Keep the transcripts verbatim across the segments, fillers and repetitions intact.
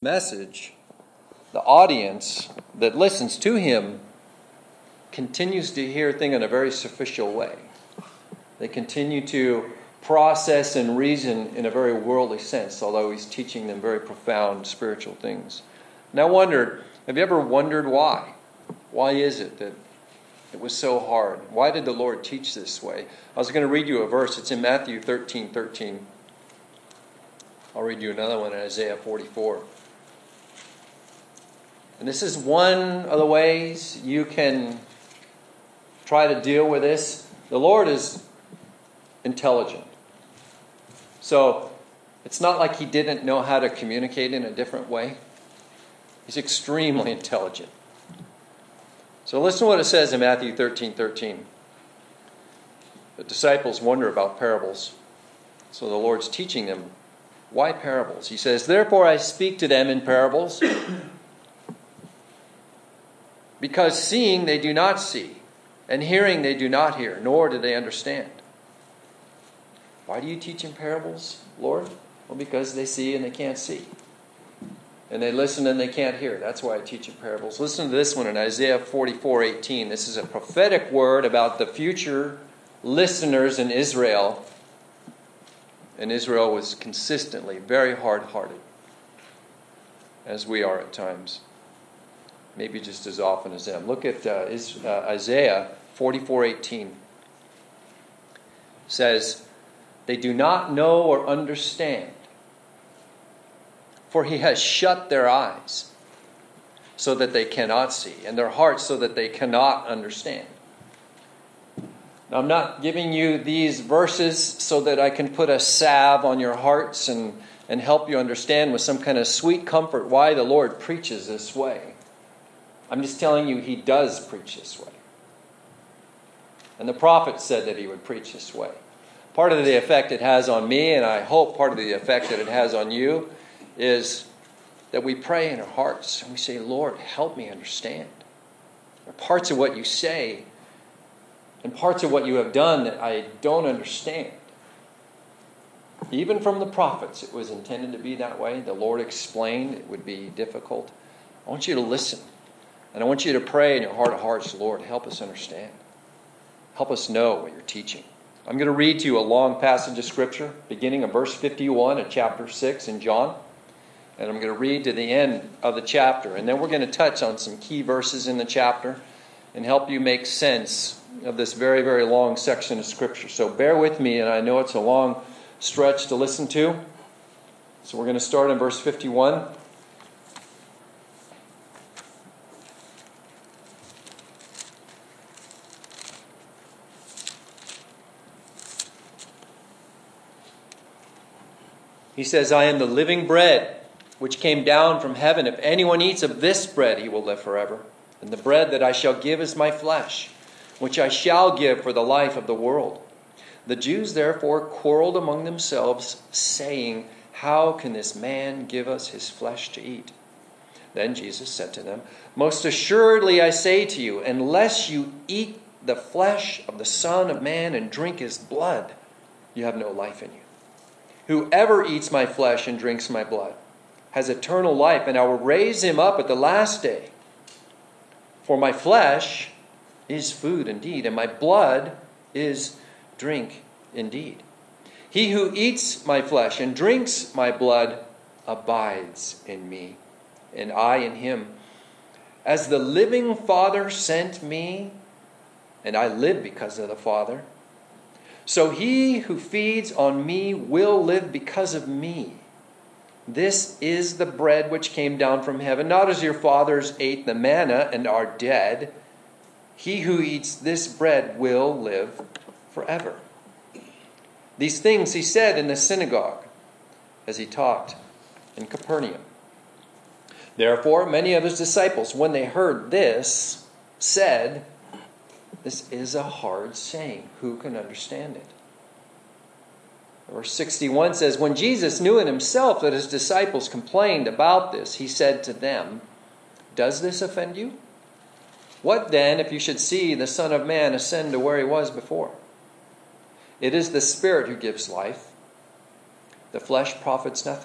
message, the audience that listens to him continues to hear things in a very superficial way. They continue to process and reason in a very worldly sense, although he's teaching them very profound spiritual things. And I wondered, have you ever wondered why? Why is it that it was so hard? Why did the Lord teach this way? I was going to read you a verse. It's in Matthew thirteen thirteen. I'll read you another one in Isaiah forty-four. And this is one of the ways you can try to deal with this. The Lord is intelligent. So it's not like he didn't know how to communicate in a different way. He's extremely intelligent. So listen to what it says in Matthew thirteen thirteen. The disciples wonder about parables. So the Lord's teaching them, why parables? He says, therefore I speak to them in parables, because seeing they do not see, and hearing they do not hear, nor do they understand. Why do you teach in parables, Lord? Well, because they see and they can't see. And they listen and they can't hear. That's why I teach in parables. Listen to this one in Isaiah forty-four eighteen. This is a prophetic word about the future listeners in Israel. And Israel was consistently very hard-hearted, as we are at times. Maybe just as often as them. Look at uh, Isaiah forty-four eighteen. It says, they do not know or understand, for he has shut their eyes so that they cannot see, and their hearts so that they cannot understand. Now, I'm not giving you these verses so that I can put a salve on your hearts and, and help you understand with some kind of sweet comfort why the Lord preaches this way. I'm just telling you he does preach this way. And the prophet said that he would preach this way. Part of the effect it has on me, and I hope part of the effect that it has on you, is that we pray in our hearts and we say, Lord, help me understand. There are parts of what you say and parts of what you have done that I don't understand. Even from the prophets, it was intended to be that way. The Lord explained it would be difficult. I want you to listen. And I want you to pray in your heart of hearts, Lord, help us understand. Help us know what you're teaching. I'm going to read to you a long passage of Scripture, beginning of verse fifty-one of chapter six in John. And I'm going to read to the end of the chapter. And then we're going to touch on some key verses in the chapter and help you make sense of this very, very long section of Scripture. So bear with me, and I know it's a long stretch to listen to. So we're going to start in verse fifty-one. He says, I am the living bread which came down from heaven. If anyone eats of this bread, he will live forever. And the bread that I shall give is my flesh, which I shall give for the life of the world. The Jews therefore quarreled among themselves, saying, how can this man give us his flesh to eat? Then Jesus said to them, most assuredly I say to you, unless you eat the flesh of the Son of Man and drink his blood, you have no life in you. Whoever eats my flesh and drinks my blood has eternal life, and I will raise him up at the last day. For my flesh is food indeed, and my blood is drink indeed. He who eats my flesh and drinks my blood abides in me, and I in him. As the living Father sent me, and I live because of the Father, so he who feeds on me will live because of me. This is the bread which came down from heaven, not as your fathers ate the manna and are dead. He who eats this bread will live forever. These things he said in the synagogue as he taught in Capernaum. Therefore, many of his disciples, when they heard this, said, this is a hard saying. Who can understand it? Verse sixty-one says, when Jesus knew in himself that his disciples complained about this, he said to them, does this offend you? What then if you should see the Son of Man ascend to where he was before? It is the Spirit who gives life. The flesh profits nothing.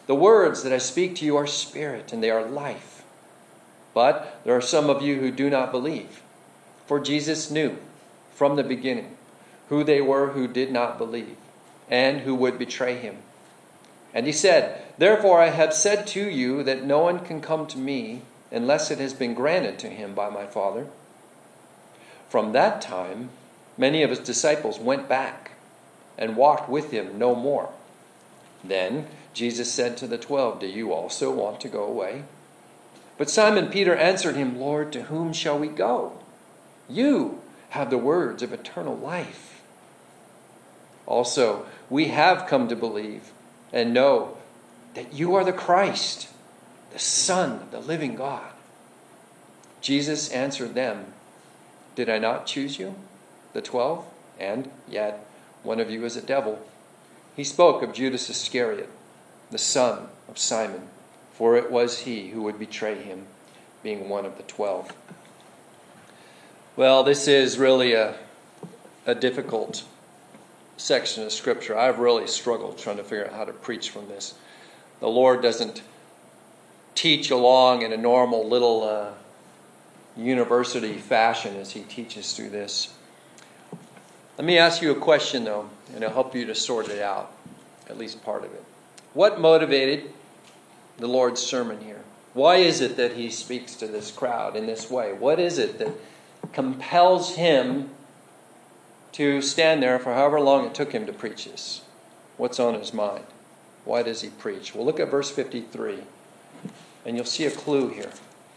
The words that I speak to you are spirit, and they are life. But there are some of you who do not believe. For Jesus knew from the beginning who they were who did not believe, and who would betray him. And he said, Therefore I have said to you that no one can come to me unless it has been granted to him by my Father. From that time, many of his disciples went back and walked with him no more. Then Jesus said to the twelve, Do you also want to go away? But Simon Peter answered him, Lord, to whom shall we go? You have the words of eternal life. Also, we have come to believe and know that you are the Christ, the Son of the living God. Jesus answered them, Did I not choose you, the twelve? And yet one of you is a devil. He spoke of Judas Iscariot, the son of Simon, for it was he who would betray him, being one of the twelve. Well, this is really a, a difficult section of Scripture. I've really struggled trying to figure out how to preach from this. The Lord doesn't teach along in a normal little uh, university fashion as he teaches through this. Let me ask you a question, though, and it'll help you to sort it out, at least part of it. What motivated the Lord's sermon here? Why is it that he speaks to this crowd in this way? What is it that compels him to stand there for however long it took him to preach this? What's on his mind? Why does he preach? Well, look at verse fifty-three, and you'll see a clue here.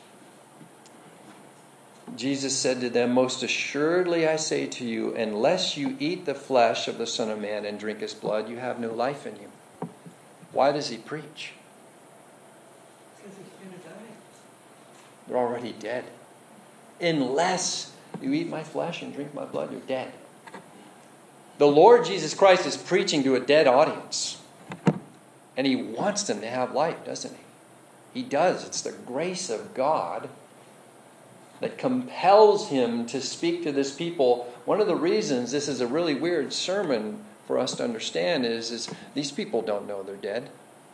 Jesus said to them, Most assuredly I say to you, unless you eat the flesh of the Son of Man and drink his blood, you have no life in you. Why does he preach? Because he's going to die. They're already dead. Unless you eat my flesh and drink my blood, you're dead. The Lord Jesus Christ is preaching to a dead audience. And he wants them to have life, doesn't he? He does. It's the grace of God that compels him to speak to this people. One of the reasons this is a really weird sermon for us to understand is, is these people don't know they're dead.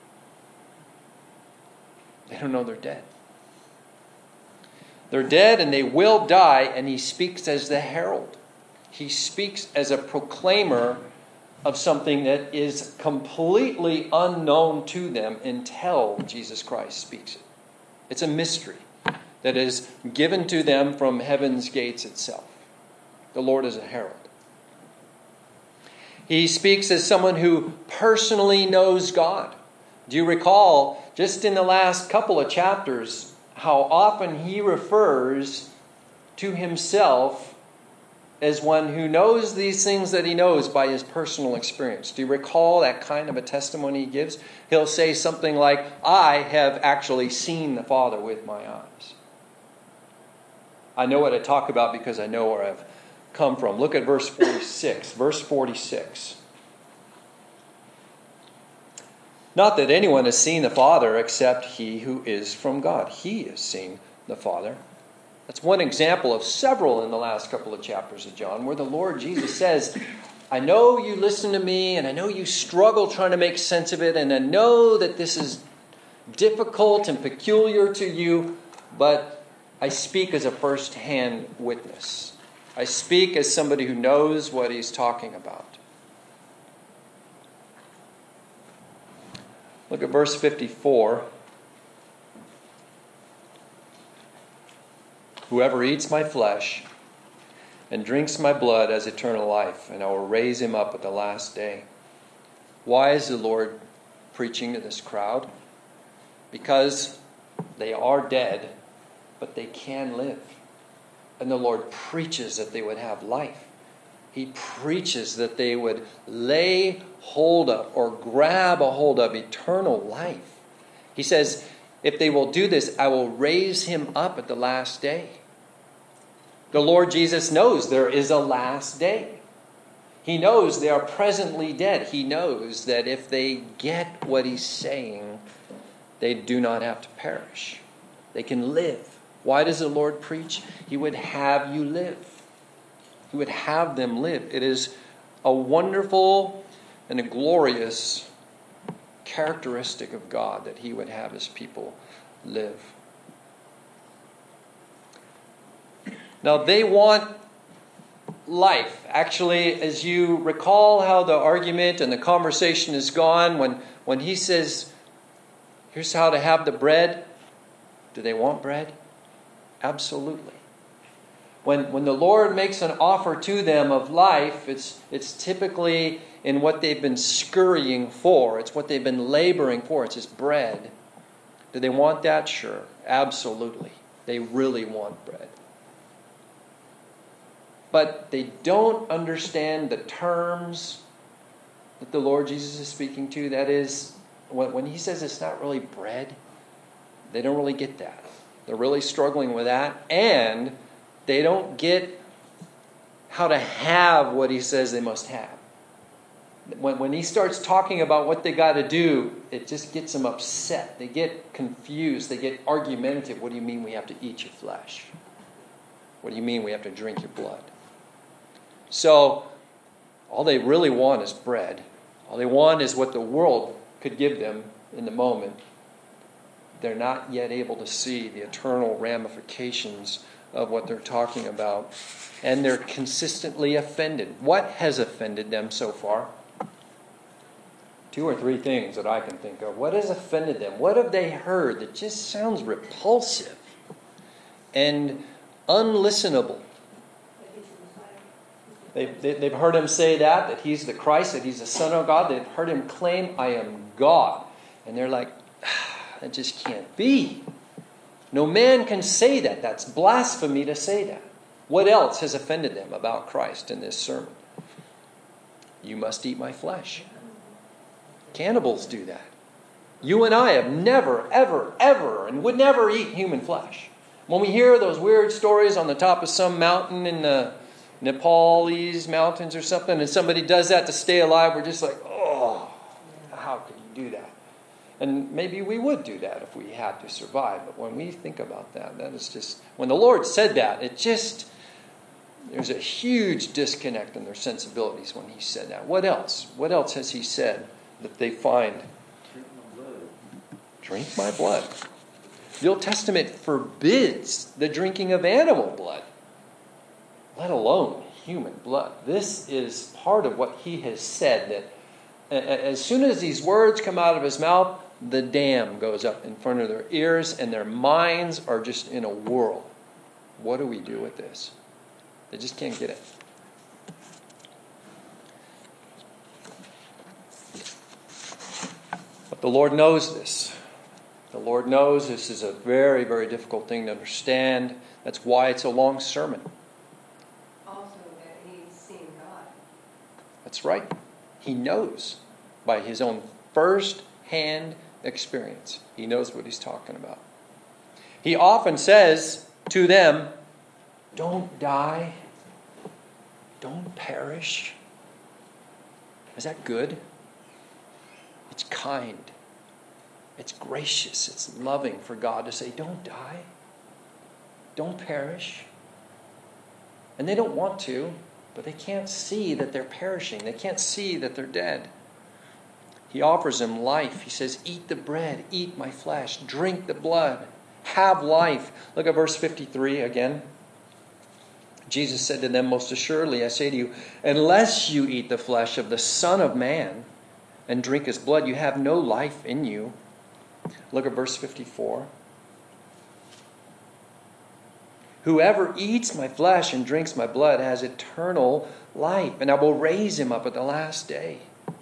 They don't know they're dead. They're dead and they will die, and he speaks as the herald. He speaks as a proclaimer of something that is completely unknown to them until Jesus Christ speaks it. It's a mystery that is given to them from heaven's gates itself. The Lord is a herald. He speaks as someone who personally knows God. Do you recall, just in the last couple of chapters, how often he refers to himself as one who knows these things that he knows by his personal experience? Do you recall that kind of a testimony he gives? He'll say something like, I have actually seen the Father with my eyes. I know what I talk about because I know where I've come from. Look at verse forty-six. Verse forty-six. Not that anyone has seen the Father except he who is from God. He has seen the Father. That's one example of several in the last couple of chapters of John, where the Lord Jesus says, I know you listen to me, and I know you struggle trying to make sense of it, and I know that this is difficult and peculiar to you, but I speak as a first-hand witness. I speak as somebody who knows what he's talking about. Look at verse fifty-four. Whoever eats my flesh and drinks my blood has eternal life, and I will raise him up at the last day. Why is the Lord preaching to this crowd? Because they are dead, but they can live. And the Lord preaches that they would have life. He preaches that they would lay hold of or grab a hold of eternal life. He says, if they will do this, I will raise him up at the last day. The Lord Jesus knows there is a last day. He knows they are presently dead. He knows that if they get what he's saying, they do not have to perish. They can live. Why does the Lord preach? He would have you live. He would have them live. It is a wonderful and a glorious characteristic of God that he would have his people live. Now, they want life. Actually, as you recall how the argument and the conversation has gone, when, when he says, here's how to have the bread, do they want bread? Absolutely. When, when the Lord makes an offer to them of life, it's, it's typically in what they've been scurrying for. It's what they've been laboring for. It's just bread. Do they want that? Sure. Absolutely. They really want bread. But they don't understand the terms that the Lord Jesus is speaking to. That is, when, when he says it's not really bread, they don't really get that. They're really struggling with that. And they don't get how to have what he says they must have. When, when he starts talking about what they got to do, it just gets them upset. They get confused. They get argumentative. What do you mean we have to eat your flesh? What do you mean we have to drink your blood? So, all they really want is bread. All they want is what the world could give them in the moment. They're not yet able to see the eternal ramifications of what they're talking about. And they're consistently offended. What has offended them so far? Two or three things that I can think of. What has offended them? What have they heard that just sounds repulsive and unlistenable? They've, they've heard him say that, that he's the Christ, that he's the Son of God. They've heard him claim, I am God. And they're like, ah, that just can't be. No man can say that. That's blasphemy to say that. What else has offended them about Christ in this sermon? You must eat my flesh. Cannibals do that. You and I have never, ever, ever, and would never eat human flesh. When we hear those weird stories on the top of some mountain in the Nepalese mountains or something, and somebody does that to stay alive, we're just like, oh, how could you do that? And maybe we would do that if we had to survive. But when we think about that, that is just, when the Lord said that, it just, there's a huge disconnect in their sensibilities when he said that. What else? What else has he said that they find? Drink my blood. Drink my blood. The Old Testament forbids the drinking of animal blood, let alone human blood. This is part of what he has said, that as soon as these words come out of his mouth, the dam goes up in front of their ears and their minds are just in a whirl. What do we do with this? They just can't get it. But the Lord knows this. The Lord knows this is a very, very difficult thing to understand. That's why it's a long sermon. Also that he's seen God. That's right. He knows by his own first-hand experience. He knows what he's talking about. He often says to them, don't die. Don't perish. Is that good? It's kind. It's gracious. It's loving for God to say, don't die. Don't perish. And they don't want to, but they can't see that they're perishing. They can't see that they're dead. He offers them life. He says, eat the bread, eat my flesh, drink the blood, have life. Look at verse fifty-three again. Jesus said to them, most assuredly, I say to you, unless you eat the flesh of the Son of Man and drink his blood, you have no life in you. Look at verse fifty-four. Whoever eats my flesh and drinks my blood has eternal life, and I will raise him up at the last day.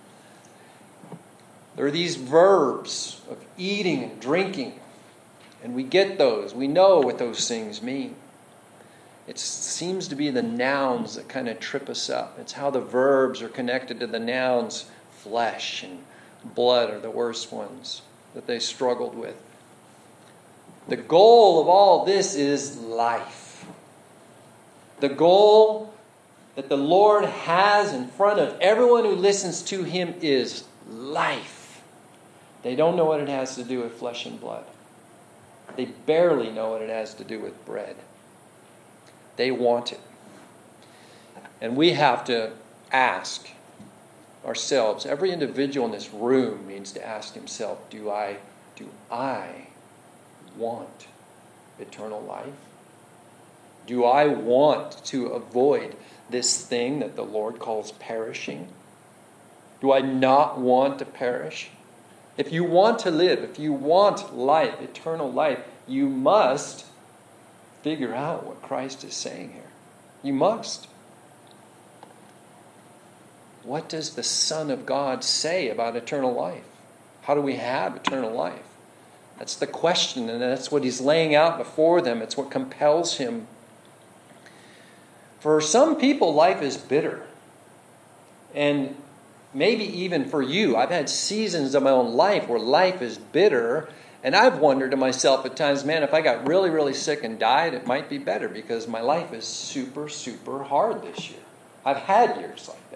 There are these verbs of eating and drinking, and we get those. We know what those things mean. It seems to be the nouns that kind of trip us up. It's how the verbs are connected to the nouns. Flesh and blood are the worst ones that they struggled with. The goal of all this is life. The goal that the Lord has in front of everyone who listens to him is life. They don't know what it has to do with flesh and blood. They barely know what it has to do with bread. They want it. And we have to ask ourselves, every individual in this room needs to ask himself, do I, do I want eternal life? Do I want to avoid this thing that the Lord calls perishing? Do I not want to perish? If you want to live, if you want life, eternal life, you must figure out what Christ is saying here. You must. What does the Son of God say about eternal life? How do we have eternal life? That's the question, and that's what he's laying out before them. It's what compels him. For some people, life is bitter. And maybe even for you, I've had seasons of my own life where life is bitter, and I've wondered to myself at times, man, if I got really, really sick and died, it might be better because my life is super, super hard this year. I've had years like that.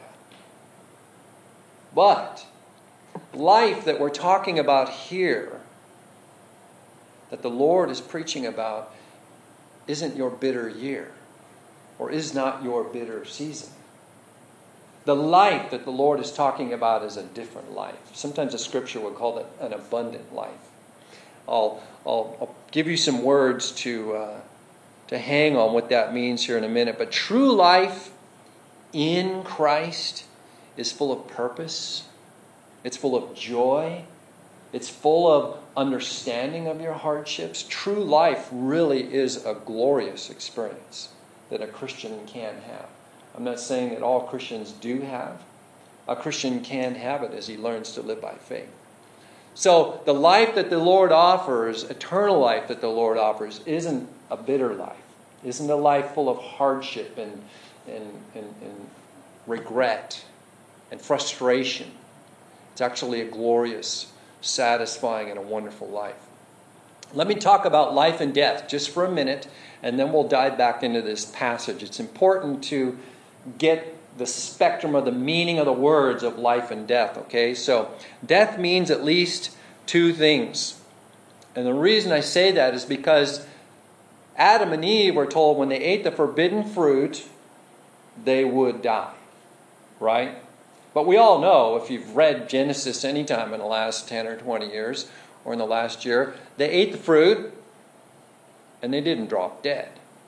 But life that we're talking about here, that the Lord is preaching about, isn't your bitter year, or is not your bitter season. The life that the Lord is talking about is a different life. Sometimes the Scripture would call it an abundant life. I'll, I'll, I'll give you some words to, uh, to hang on what that means here in a minute. But true life in Christ is full of purpose. It's full of joy. It's full of understanding of your hardships. True life really is a glorious experience that a Christian can have. I'm not saying that all Christians do have. A Christian can have it as he learns to live by faith. So the life that the Lord offers, eternal life that the Lord offers, isn't a bitter life. Isn't a life full of hardship and, and, and, and regret and frustration. It's actually a glorious, satisfying, and a wonderful life. Let me talk about life and death just for a minute, and then we'll dive back into this passage. It's important to get the spectrum of the meaning of the words of life and death, okay? So, death means at least two things. And the reason I say that is because Adam and Eve were told when they ate the forbidden fruit, they would die, right? But we all know, if you've read Genesis anytime in the last ten or twenty years, or in the last year, they ate the fruit, and they didn't drop dead.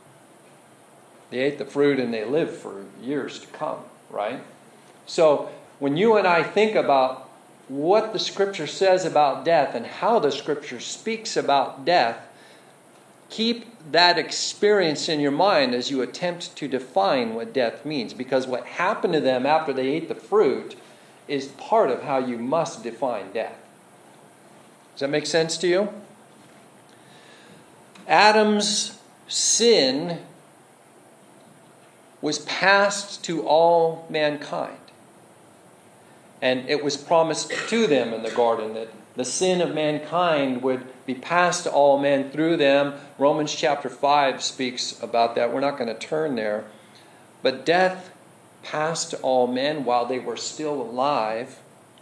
They ate the fruit and they lived for years to come, right? So when you and I think about what the Scripture says about death and how the Scripture speaks about death, keep that experience in your mind as you attempt to define what death means. Because what happened to them after they ate the fruit is part of how you must define death. Does that make sense to you? Adam's sin was passed to all mankind. And it was promised to them in the garden that the sin of mankind would be passed to all men through them. Romans chapter five speaks about that. We're not going to turn there. But death passed to all men while they were still alive.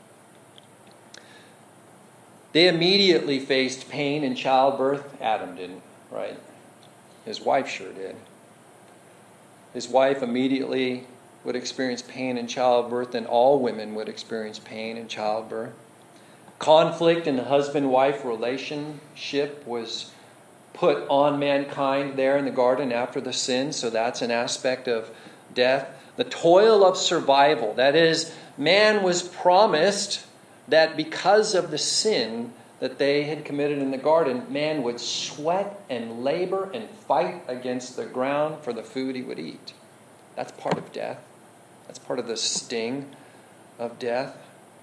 They immediately faced pain in childbirth. Adam didn't, right? His wife sure did. His wife immediately would experience pain in childbirth, and all women would experience pain in childbirth. Conflict in the husband-wife relationship was put on mankind there in the garden after the sin, so that's an aspect of death. The toil of survival, that is, man was promised that because of the sin that they had committed in the garden, man would sweat and labor and fight against the ground for the food he would eat. That's part of death. That's part of the sting of death.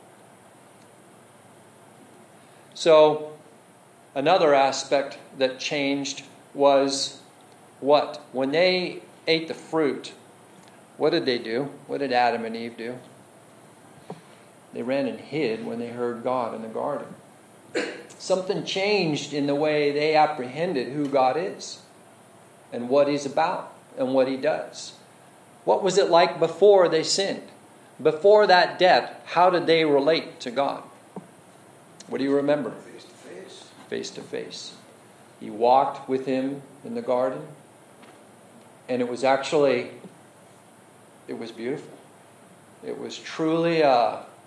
So, another aspect that changed was what? When they ate the fruit, what did they do? What did Adam and Eve do? They ran and hid when they heard God in the garden. Something changed in the way they apprehended who God is and what He's about and what He does. What was it like before they sinned? Before that death, how did they relate to God? What do you remember? Face to face. Face to face. He walked with Him in the garden, and it was actually, it was beautiful. It was truly a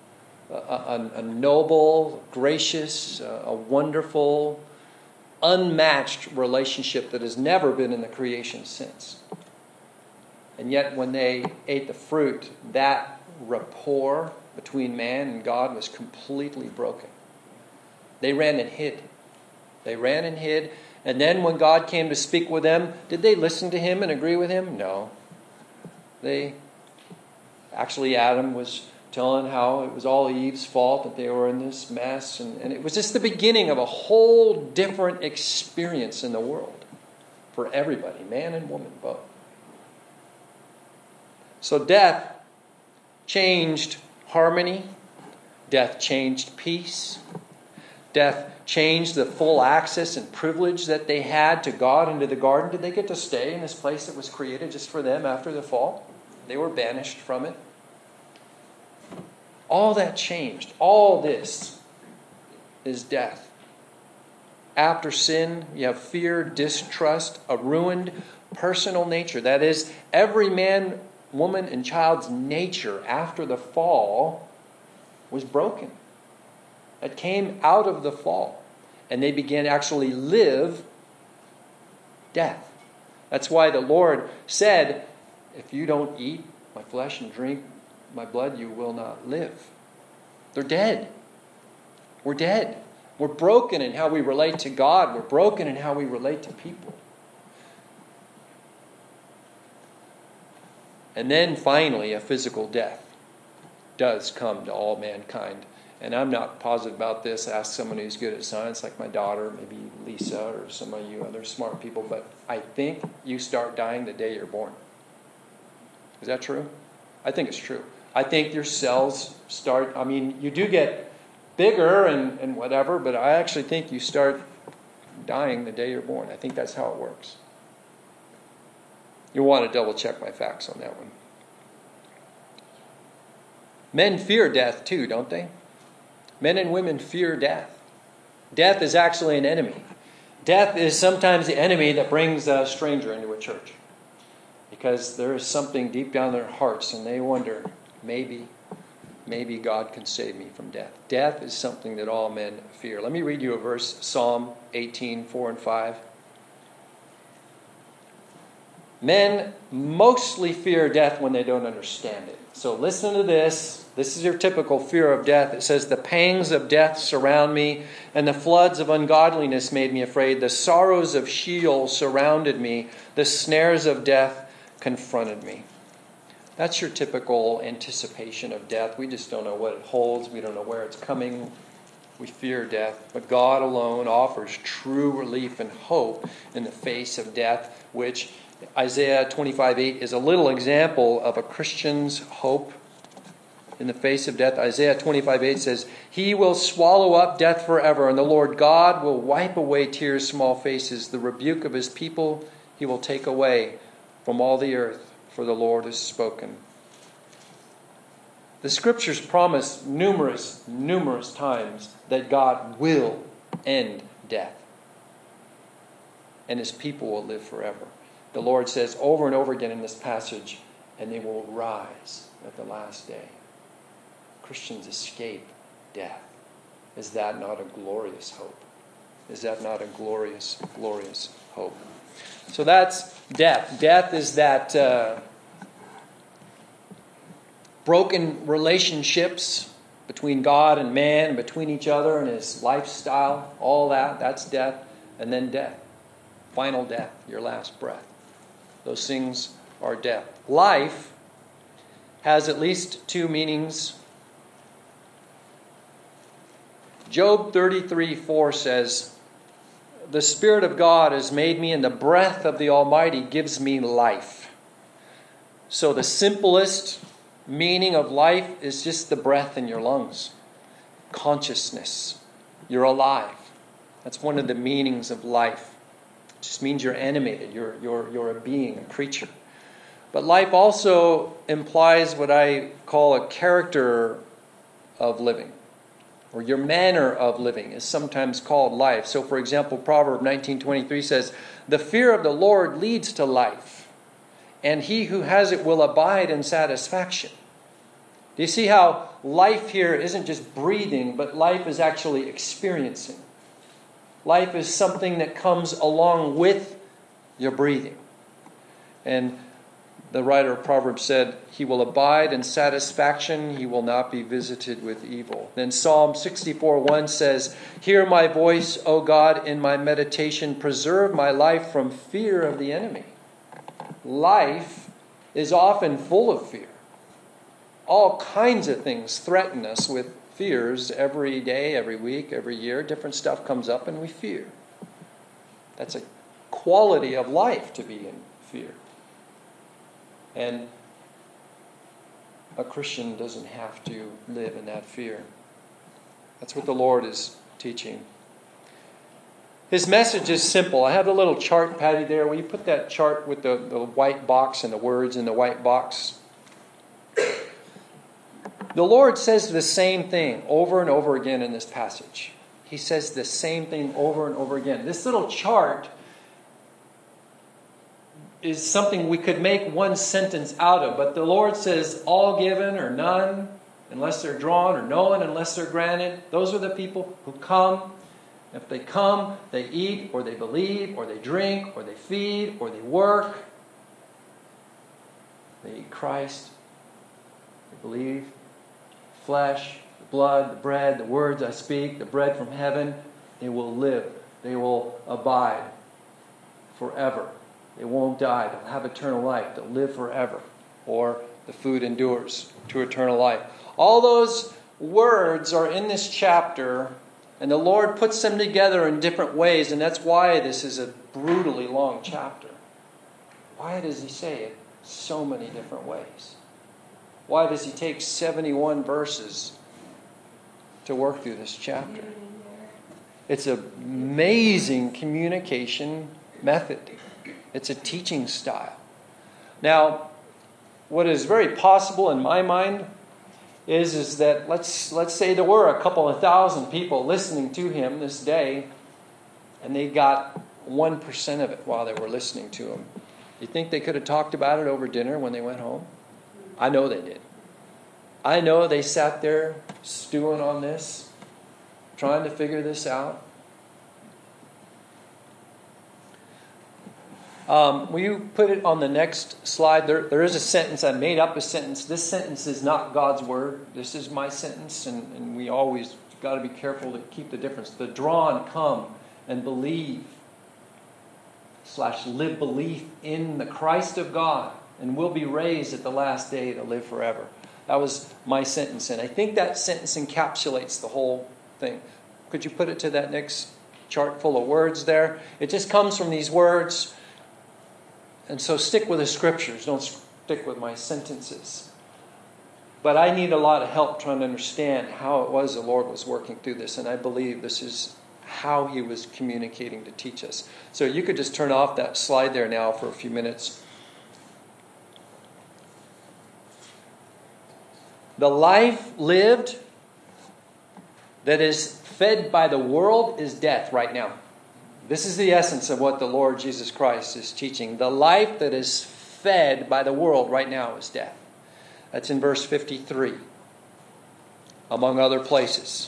a, a, a noble, gracious, a, a wonderful, unmatched relationship that has never been in the creation since. And yet when they ate the fruit, that rapport between man and God was completely broken. They ran and hid. They ran and hid. And then when God came to speak with them, did they listen to him and agree with him? No. They, actually Adam was telling how it was all Eve's fault that they were in this mess. And, and it was just the beginning of a whole different experience in the world for everybody, man and woman both. So death changed harmony. Death changed peace. Death changed the full access and privilege that they had to God and to the garden. Did they get to stay in this place that was created just for them after the fall? They were banished from it. All that changed. All this is death. After sin, you have fear, distrust, a ruined personal nature. That is, every man, woman, and child's nature after the fall was broken. That came out of the fall. And they began to actually live death. That's why the Lord said, if you don't eat my flesh and drink my blood, you will not live. They're dead. We're dead. We're broken in how we relate to God. We're broken in how we relate to people. And then finally, a physical death does come to all mankind. And I'm not positive about this. Ask someone who's good at science, like my daughter, maybe Lisa, or some of you other smart people. But I think you start dying the day you're born. Is that true? I think it's true. I think your cells start, I mean, you do get bigger and, and whatever, but I actually think you start dying the day you're born. I think that's how it works. You'll want to double check my facts on that one. Men fear death too, don't they? Men and women fear death. Death is actually an enemy. Death is sometimes the enemy that brings a stranger into a church. Because there is something deep down in their hearts and they wonder, maybe, maybe God can save me from death. Death is something that all men fear. Let me read you a verse, Psalm eighteen, four and five. Men mostly fear death when they don't understand it. So listen to this. This is your typical fear of death. It says, the pangs of death surround me, and the floods of ungodliness made me afraid. The sorrows of Sheol surrounded me. The snares of death confronted me. That's your typical anticipation of death. We just don't know what it holds. We don't know where it's coming. We fear death. But God alone offers true relief and hope in the face of death, which Isaiah twenty-five eight is a little example of a Christian's hope in the face of death. Isaiah twenty-five eight says, he will swallow up death forever, and the Lord God will wipe away tears, small faces. The rebuke of his people he will take away from all the earth, for the Lord has spoken. The scriptures promise numerous, numerous times that God will end death. And his people will live forever. The Lord says over and over again in this passage, and they will rise at the last day. Christians escape death. Is that not a glorious hope? Is that not a glorious, glorious hope? So that's death. Death is that uh, broken relationships between God and man, and between each other and his lifestyle, all that, that's death. And then death. Final death, your last breath. Those things are death. Life has at least two meanings. Job thirty-three four says, the Spirit of God has made me, and the breath of the Almighty gives me life. So the simplest meaning of life is just the breath in your lungs. Consciousness. You're alive. That's one of the meanings of life. It just means you're animated. You're, you're, you're a being, a creature. But life also implies what I call a character of living. Or your manner of living is sometimes called life. So, for example, Proverbs nineteen twenty-three says, the fear of the Lord leads to life, and he who has it will abide in satisfaction. Do you see how life here isn't just breathing, but life is actually experiencing? Life is something that comes along with your breathing. And the writer of Proverbs said, he will abide in satisfaction, he will not be visited with evil. Then Psalm sixty-four one says, hear my voice, O God, in my meditation. Preserve my life from fear of the enemy. Life is often full of fear. All kinds of things threaten us with fears every day, every week, every year. Different stuff comes up and we fear. That's a quality of life, to be in fear. And a Christian doesn't have to live in that fear. That's what the Lord is teaching. His message is simple. I have a little chart, Patty, there. Will you put that chart with the, the white box and the words in the white box? The Lord says the same thing over and over again in this passage. He says the same thing over and over again. This little chart is something we could make one sentence out of, but the Lord says all given or none, unless they're drawn, or no one unless they're granted. Those are the people who come. If they come, they eat, or they believe, or they drink, or they feed, or they work. They eat Christ. They believe. Flesh, the blood, the bread, the words I speak, the bread from heaven. They will live. They will abide forever. They won't die. They'll have eternal life. They'll live forever. Or the food endures to eternal life. All those words are in this chapter, and the Lord puts them together in different ways, and that's why this is a brutally long chapter. Why does he say it so many different ways? Why does he take seventy-one verses to work through this chapter? It's an amazing communication method. It's a teaching style. Now, what is very possible in my mind is, is that let's let's say there were a couple of thousand people listening to him this day, and they got one percent of it while they were listening to him. You think they could have talked about it over dinner when they went home? I know they did. I know they sat there stewing on this, trying to figure this out. Um, will you put it on the next slide? There, there is a sentence. I made up a sentence. This sentence is not God's word. This is my sentence, and, and we always got to be careful to keep the difference. The drawn come and believe slash live belief in the Christ of God, and will be raised at the last day to live forever. That was my sentence, and I think that sentence encapsulates the whole thing. Could you put it to that next chart full of words there? It just comes from these words. And so stick with the scriptures. Don't stick with my sentences. But I need a lot of help trying to understand how it was the Lord was working through this. And I believe this is how he was communicating to teach us. So you could just turn off that slide there now for a few minutes. The life lived that is fed by the world is death right now. This is the essence of what the Lord Jesus Christ is teaching. The life that is fed by the world right now is death. That's in verse fifty-three, among other places.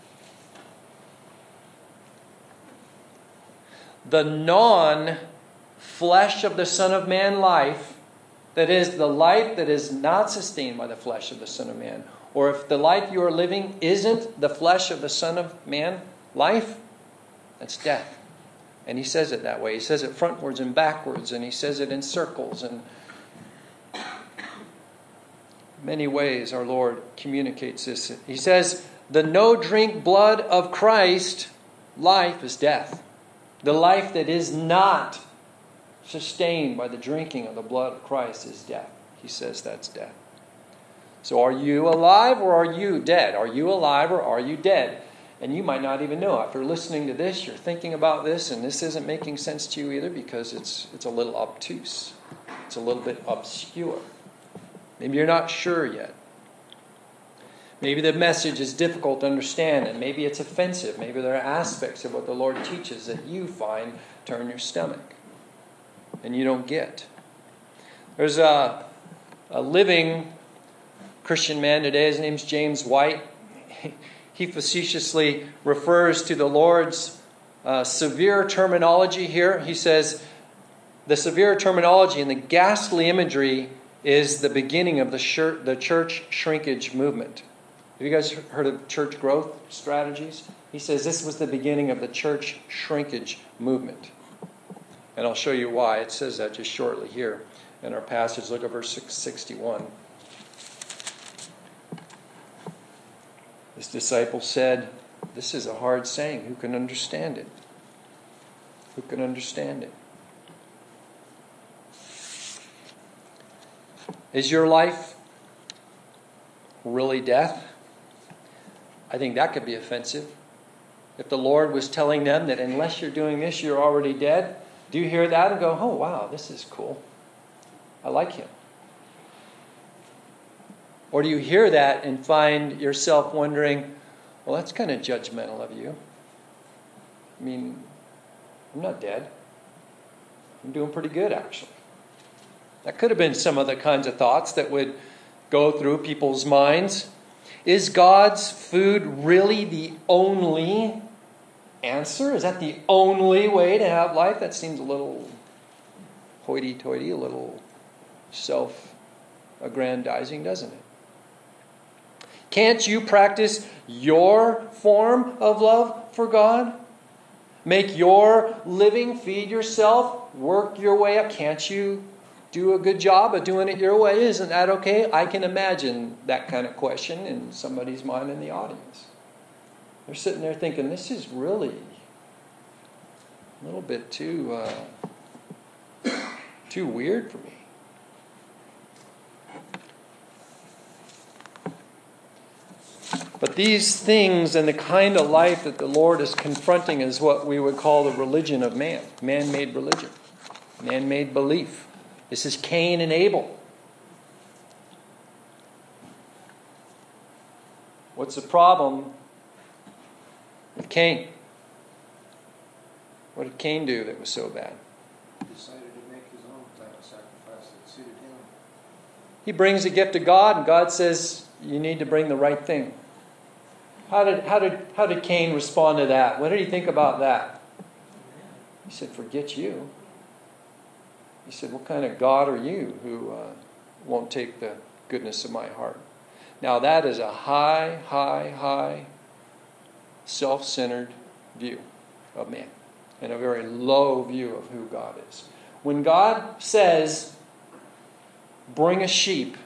The non-flesh of the Son of Man life, that is, the life that is not sustained by the flesh of the Son of Man, or if the life you are living isn't the flesh of the Son of Man life, that's death. And he says it that way. He says it frontwards and backwards, and he says it in circles. And many ways our Lord communicates this. He says, the no drink blood of Christ life is death. The life that is not sustained by the drinking of the blood of Christ is death. He says that's death. So are you alive or are you dead? Are you alive or are you dead? And you might not even know. After listening to this, you're thinking about this, and this isn't making sense to you either because it's it's a little obtuse. It's a little bit obscure. Maybe you're not sure yet. Maybe the message is difficult to understand, and maybe it's offensive. Maybe there are aspects of what the Lord teaches that you find turn your stomach and you don't get. There's a, a living Christian man today. His name's James White. He facetiously refers to the Lord's uh, severe terminology here. He says, the severe terminology and the ghastly imagery is the beginning of the, shir- the church shrinkage movement. Have you guys heard of church growth strategies? He says this was the beginning of the church shrinkage movement. And I'll show you why. It says that just shortly here in our passage. Look at verse sixty-one. His disciples said, this is a hard saying. Who can understand it? Who can understand it? Is your life really death? I think that could be offensive. If the Lord was telling them that unless you're doing this, you're already dead, do you hear that and go, oh, wow, this is cool. I like him. Or do you hear that and find yourself wondering, well, that's kind of judgmental of you. I mean, I'm not dead. I'm doing pretty good, actually. That could have been some of the kinds of thoughts that would go through people's minds. Is God's food really the only answer? Is that the only way to have life? That seems a little hoity-toity, a little self-aggrandizing, doesn't it? Can't you practice your form of love for God? Make your living, feed yourself, work your way up. Can't you do a good job of doing it your way? Isn't that okay? I can imagine that kind of question in somebody's mind in the audience. They're sitting there thinking, this is really a little bit too, uh, too weird for me. But these things and the kind of life that the Lord is confronting is what we would call the religion of man. Man-made religion. Man-made belief. This is Cain and Abel. What's the problem with Cain? What did Cain do that was so bad? He decided to make his own type of sacrifice that suited him. He brings a gift to God, and God says, you need to bring the right thing. How did, how did, how did Cain respond to that? What did he think about that? He said, forget you. He said, what kind of God are you who uh, won't take the goodness of my heart? Now that is a high, high, high self-centered view of man. And a very low view of who God is. When God says, bring a sheep,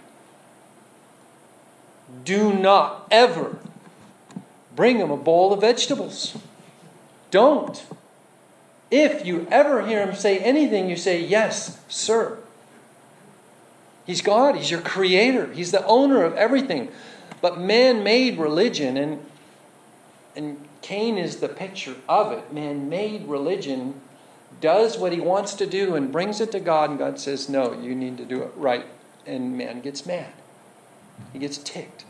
do not ever bring him a bowl of vegetables. Don't. If you ever hear him say anything, you say, yes, sir. He's God. He's your creator. He's the owner of everything. But man-made religion, and, and Cain is the picture of it. Man-made religion does what he wants to do and brings it to God, and God says, no, you need to do it right. And man gets mad. He gets ticked.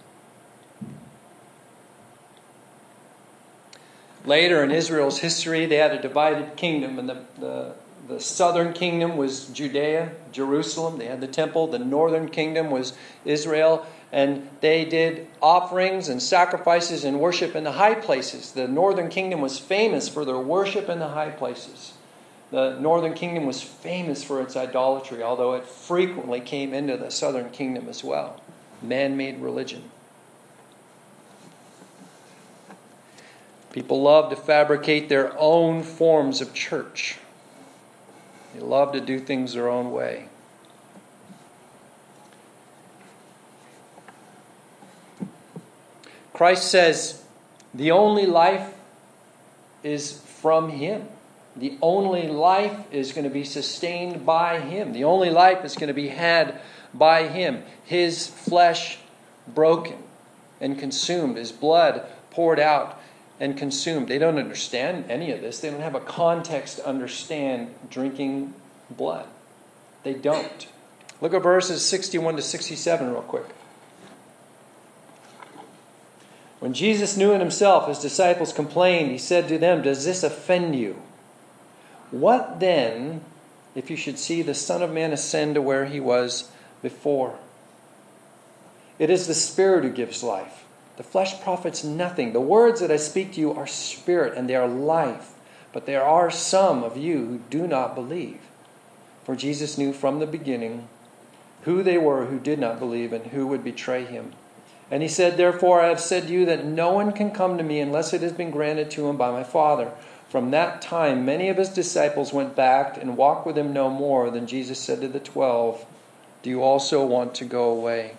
Later in Israel's history, they had a divided kingdom, and the, the, the southern kingdom was Judea, Jerusalem. They had the temple. The northern kingdom was Israel, and they did offerings and sacrifices and worship in the high places. The northern kingdom was famous for their worship in the high places. The northern kingdom was famous for its idolatry, although it frequently came into the southern kingdom as well. Man-made religion. People love to fabricate their own forms of church. They love to do things their own way. Christ says the only life is from Him. The only life is going to be sustained by Him. The only life is going to be had by Him. His flesh broken and consumed. His blood poured out and consumed. They don't understand any of this. They don't have a context to understand drinking blood. They don't. Look at verses sixty-one to sixty-seven real quick. When Jesus knew in himself, his disciples complained. He said to them, does this offend you? What then if you should see the Son of Man ascend to where he was before? It is the Spirit who gives life. The flesh profits nothing. The words that I speak to you are spirit and they are life. But there are some of you who do not believe. For Jesus knew from the beginning who they were who did not believe and who would betray him. And he said, therefore I have said to you that no one can come to me unless it has been granted to him by my Father. From that time, many of his disciples went back and walked with him no more. Then Jesus said to the twelve, do you also want to go away?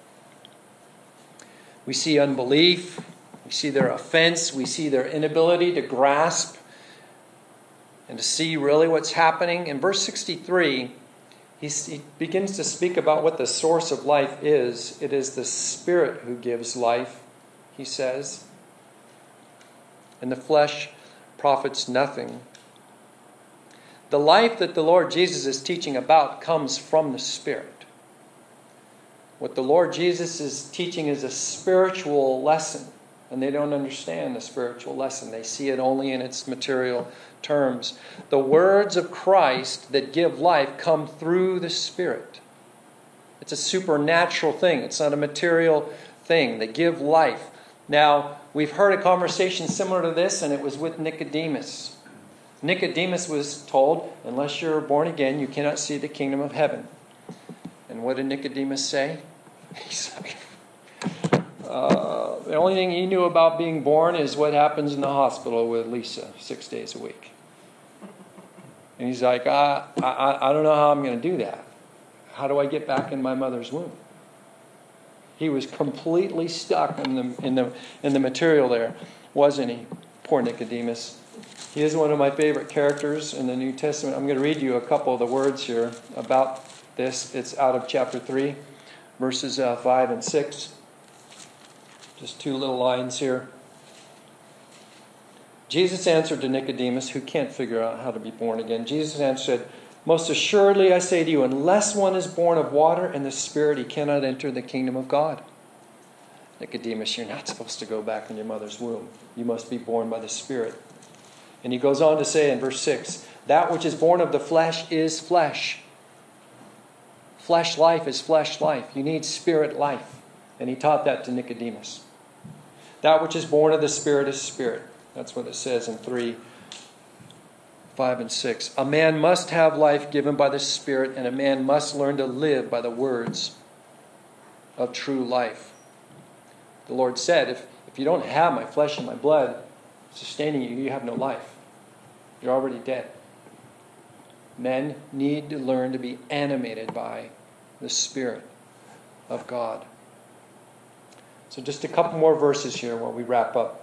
We see unbelief. We see their offense. We see their inability to grasp and to see really what's happening. In verse sixty-three, he, he begins to speak about what the source of life is. It is the Spirit who gives life, he says. And the flesh profits nothing. The life that the Lord Jesus is teaching about comes from the Spirit. What the Lord Jesus is teaching is a spiritual lesson. And they don't understand the spiritual lesson. They see it only in its material terms. The words of Christ that give life come through the Spirit. It's a supernatural thing. It's not a material thing. They give life. Now, we've heard a conversation similar to this, and it was with Nicodemus. Nicodemus was told, unless you're born again, you cannot see the kingdom of heaven. And what did Nicodemus say? He's like, uh, the only thing he knew about being born is what happens in the hospital with Lisa six days a week. And he's like, I, I, I don't know how I'm going to do that. How do I get back in my mother's womb? He was completely stuck in the in the in the material there, wasn't he? Poor Nicodemus. He is one of my favorite characters in the New Testament. I'm going to read you a couple of the words here about this. It's out of chapter three, verses uh, five and six. Just two little lines here. Jesus answered to Nicodemus, who can't figure out how to be born again. Jesus answered, most assuredly I say to you, unless one is born of water and the Spirit, he cannot enter the kingdom of God. Nicodemus, you're not supposed to go back in your mother's womb. You must be born by the Spirit. And he goes on to say in verse six, that which is born of the flesh is flesh. Flesh life is flesh life. You need spirit life. And he taught that to Nicodemus. That which is born of the Spirit is spirit. That's what it says in three, five, and six. A man must have life given by the Spirit, and a man must learn to live by the words of true life. The Lord said, if, if you don't have my flesh and my blood sustaining you, you have no life. You're already dead. Men need to learn to be animated by the Spirit of God. So just a couple more verses here while we wrap up.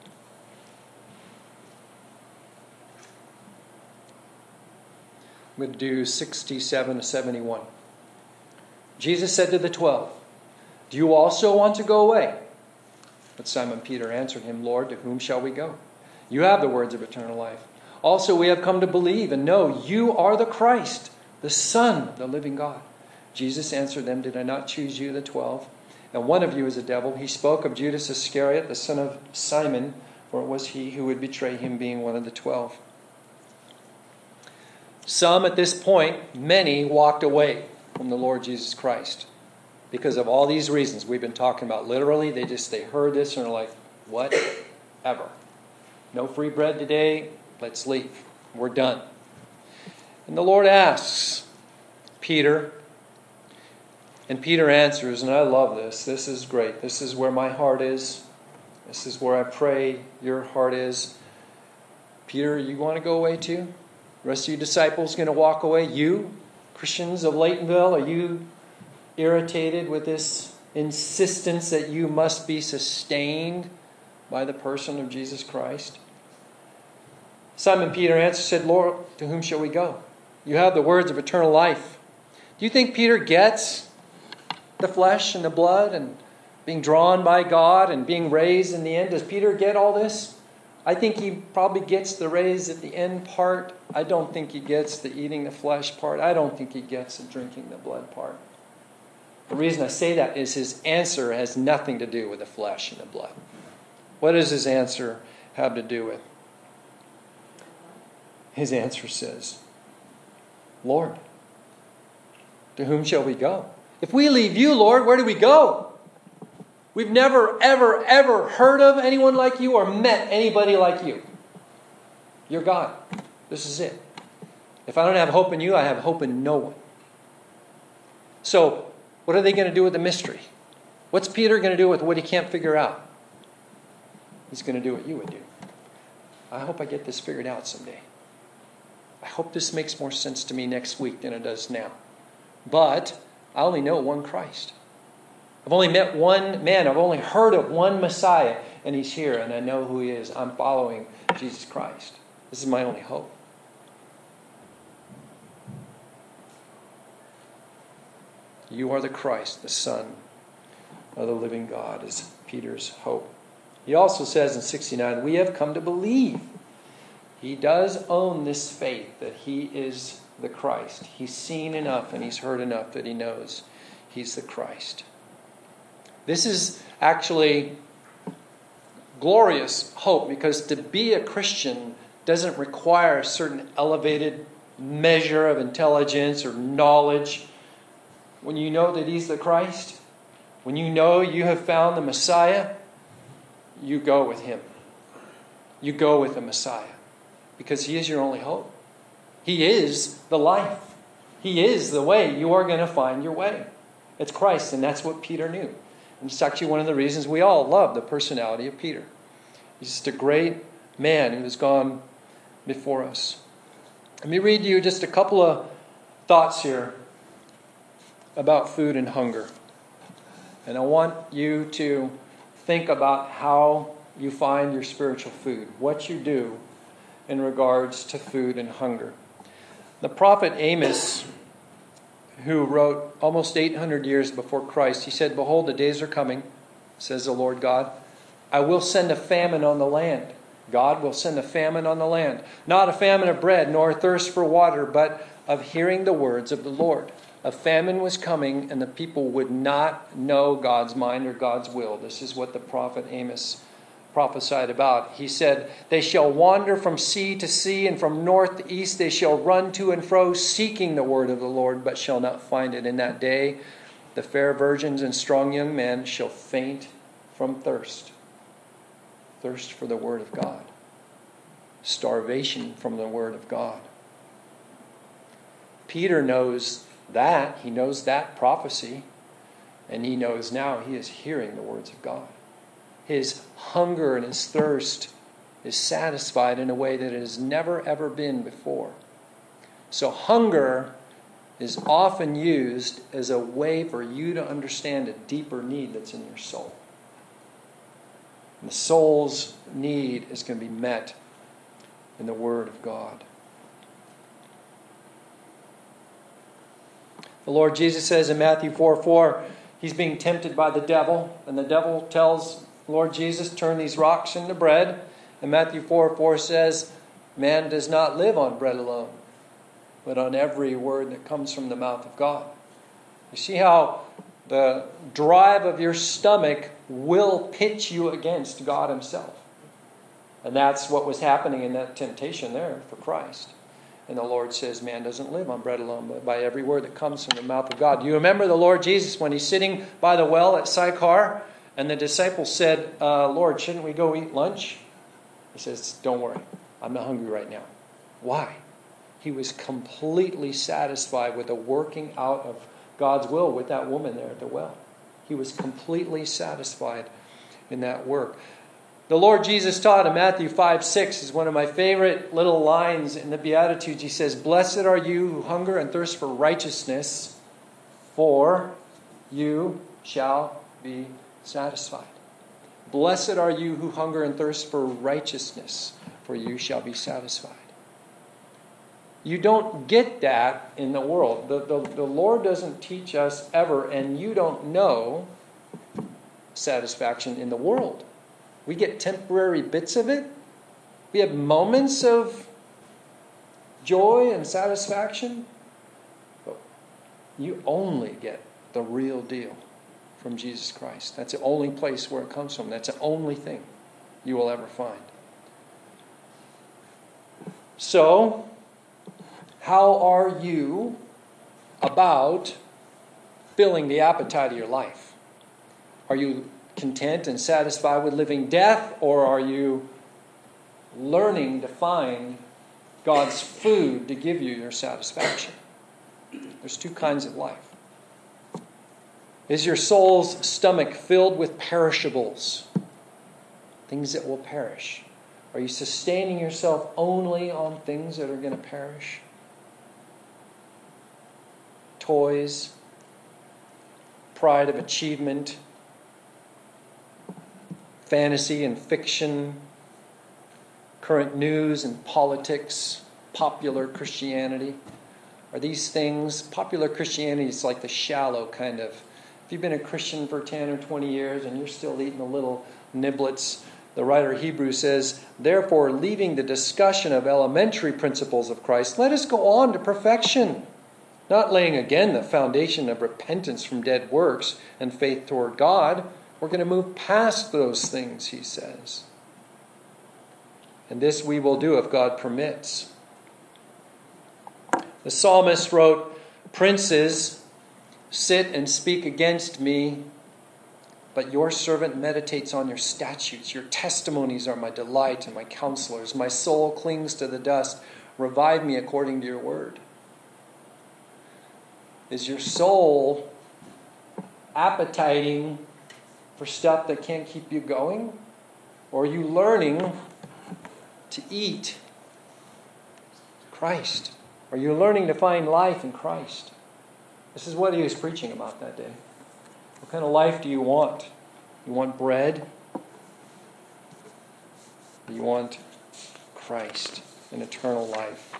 I'm going to do sixty-seven to seventy-one. Jesus said to the twelve, do you also want to go away? But Simon Peter answered him, Lord, to whom shall we go? You have the words of eternal life. Also we have come to believe and know you are the Christ, the Son of the living God. Jesus answered them, did I not choose you, the twelve? And one of you is a devil. He spoke of Judas Iscariot, the son of Simon, for it was he who would betray him, being one of the twelve. Some at this point, many walked away from the Lord Jesus Christ because of all these reasons we've been talking about. Literally, they just they heard this and are like, whatever. No free bread today. Let's leave. We're done. And the Lord asks Peter, and Peter answers, and I love this. This is great. This is where my heart is. This is where I pray your heart is. Peter, you want to go away too? The rest of you disciples going to walk away? You, Christians of Laytonville, are you irritated with this insistence that you must be sustained by the person of Jesus Christ? Simon Peter answered, said, Lord, to whom shall we go? You have the words of eternal life. Do you think Peter gets the flesh and the blood and being drawn by God and being raised in the end? Does Peter get all this? I think he probably gets the raised at the end part. I don't think he gets the eating the flesh part. I don't think he gets the drinking the blood part. The reason I say that is his answer has nothing to do with the flesh and the blood. What does his answer have to do with? His answer says, Lord, to whom shall we go? If we leave you, Lord, where do we go? We've never, ever, ever heard of anyone like you or met anybody like you. You're God. This is it. If I don't have hope in you, I have hope in no one. So, what are they going to do with the mystery? What's Peter going to do with what he can't figure out? He's going to do what you would do. I hope I get this figured out someday. I hope this makes more sense to me next week than it does now. But I only know one Christ. I've only met one man. I've only heard of one Messiah. And he's here and I know who he is. I'm following Jesus Christ. This is my only hope. You are the Christ, the Son of the living God, is Peter's hope. He also says in sixty-nine, we have come to believe. He does own this faith that he is the Christ. He's seen enough and he's heard enough that he knows he's the Christ. This is actually glorious hope, because to be a Christian doesn't require a certain elevated measure of intelligence or knowledge. When you know that he's the Christ, when you know you have found the Messiah, you go with him. You go with the Messiah, because he is your only hope. He is the life. He is the way. You are going to find your way. It's Christ, and that's what Peter knew. And it's actually one of the reasons we all love the personality of Peter. He's just a great man who has gone before us. Let me read you just a couple of thoughts here about food and hunger. And I want you to think about how you find your spiritual food, what you do in regards to food and hunger. The prophet Amos, who wrote almost eight hundred years before Christ, he said, behold, the days are coming, says the Lord God. I will send a famine on the land. God will send a famine on the land. Not a famine of bread, nor a thirst for water, but of hearing the words of the Lord. A famine was coming, and the people would not know God's mind or God's will. This is what the prophet Amos prophesied about. He said, they shall wander from sea to sea, and from north to east they shall run to and fro, seeking the word of the Lord, but shall not find it. In that day the fair virgins and strong young men shall faint from thirst. Thirst for the word of God. Starvation from the word of God. Peter knows that. He knows that prophecy. And he knows now he is hearing the words of God. His hunger and his thirst is satisfied in a way that it has never ever been before. So hunger is often used as a way for you to understand a deeper need that's in your soul. And the soul's need is going to be met in the Word of God. The Lord Jesus says in Matthew four four, he's being tempted by the devil, and the devil tells Lord Jesus, turn these rocks into bread. And Matthew four four says, man does not live on bread alone, but on every word that comes from the mouth of God. You see how the drive of your stomach will pitch you against God himself. And that's what was happening in that temptation there for Christ. And the Lord says, man doesn't live on bread alone, but by every word that comes from the mouth of God. Do you remember the Lord Jesus when he's sitting by the well at Sychar? And the disciples said, uh, Lord, shouldn't we go eat lunch? He says, don't worry. I'm not hungry right now. Why? He was completely satisfied with the working out of God's will with that woman there at the well. He was completely satisfied in that work. The Lord Jesus taught in Matthew five six is one of my favorite little lines in the Beatitudes. He says, blessed are you who hunger and thirst for righteousness, for you shall be satisfied. Blessed are you who hunger and thirst for righteousness, for you shall be satisfied. You don't get that in the world. The, the, the Lord doesn't teach us ever, and you don't know satisfaction in the world. We get temporary bits of it. We have moments of joy and satisfaction. But you only get the real deal from Jesus Christ. That's the only place where it comes from. That's the only thing you will ever find. So, how are you about filling the appetite of your life? Are you content and satisfied with living death, or are you learning to find God's food to give you your satisfaction? There's two kinds of life. Is your soul's stomach filled with perishables, things that will perish? Are you sustaining yourself only on things that are going to perish? Toys, pride of achievement, fantasy and fiction, current news and politics, popular Christianity. Are these things, popular Christianity is like the shallow kind of, if you've been a Christian for ten or twenty years and you're still eating the little niblets, the writer of Hebrews says, therefore, leaving the discussion of elementary principles of Christ, let us go on to perfection, not laying again the foundation of repentance from dead works and faith toward God. We're going to move past those things, he says. And this we will do if God permits. The psalmist wrote, princes sit and speak against me, but your servant meditates on your statutes. Your testimonies are my delight and my counselors. My soul clings to the dust. Revive me according to your word. Is your soul appetiting for stuff that can't keep you going? Or are you learning to eat Christ? Are you learning to find life in Christ? This is what he was preaching about that day. What kind of life do you want? You want bread? You want Christ, an eternal life.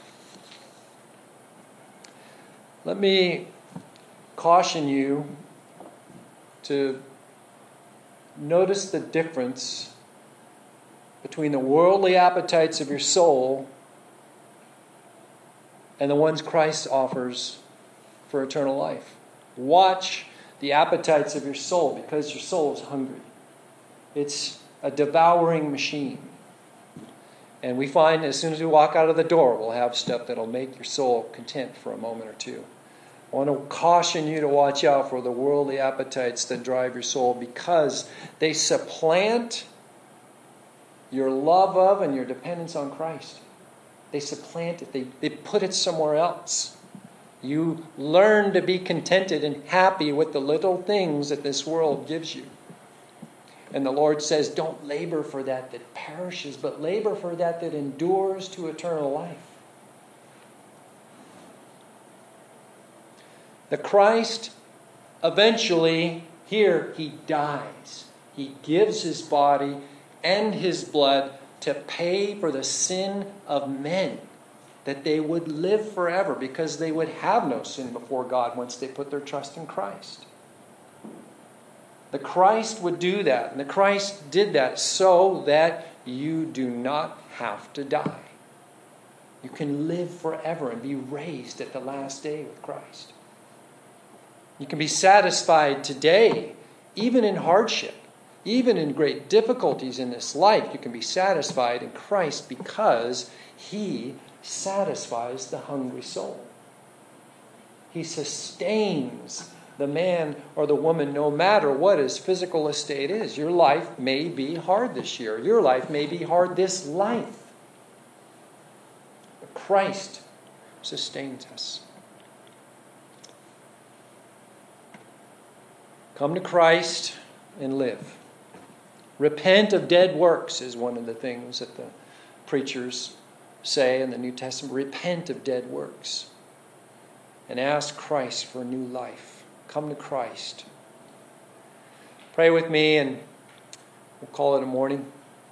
Let me caution you to notice the difference between the worldly appetites of your soul and the ones Christ offers for eternal life. Watch the appetites of your soul, because your soul is hungry. It's a devouring machine. And we find as soon as we walk out of the door, we'll have stuff that'll make your soul content for a moment or two. I want to caution you to watch out for the worldly appetites that drive your soul, because they supplant your love of and your dependence on Christ. They supplant it. They, they put it somewhere else. You learn to be contented and happy with the little things that this world gives you. And the Lord says, don't labor for that that perishes, but labor for that that endures to eternal life. The Christ, eventually, here, he dies. He gives his body and his blood to pay for the sin of men, that they would live forever, because they would have no sin before God once they put their trust in Christ. The Christ would do that, and the Christ did that so that you do not have to die. You can live forever and be raised at the last day with Christ. You can be satisfied today, even in hardship, even in great difficulties in this life. You can be satisfied in Christ because he satisfies the hungry soul. He sustains the man or the woman no matter what his physical estate is. Your life may be hard this year. Your life may be hard this life. But Christ sustains us. Come to Christ and live. Repent of dead works is one of the things that the preachers say in the New Testament. Repent of dead works and ask Christ for a new life. Come to Christ. Pray with me and we'll call it a morning.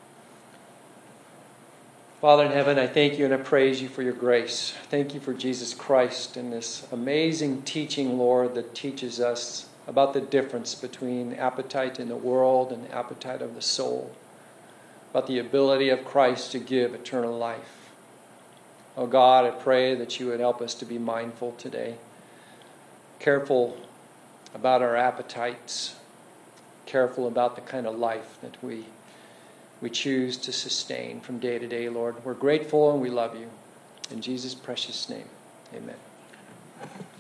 Father in heaven, I thank you and I praise you for your grace. Thank you for Jesus Christ and this amazing teaching, Lord, that teaches us about the difference between appetite in the world and the appetite of the soul. About the ability of Christ to give eternal life. Oh God, I pray that you would help us to be mindful today. Careful about our appetites. Careful about the kind of life that we, we choose to sustain from day to day, Lord. We're grateful and we love you. In Jesus' precious name, amen.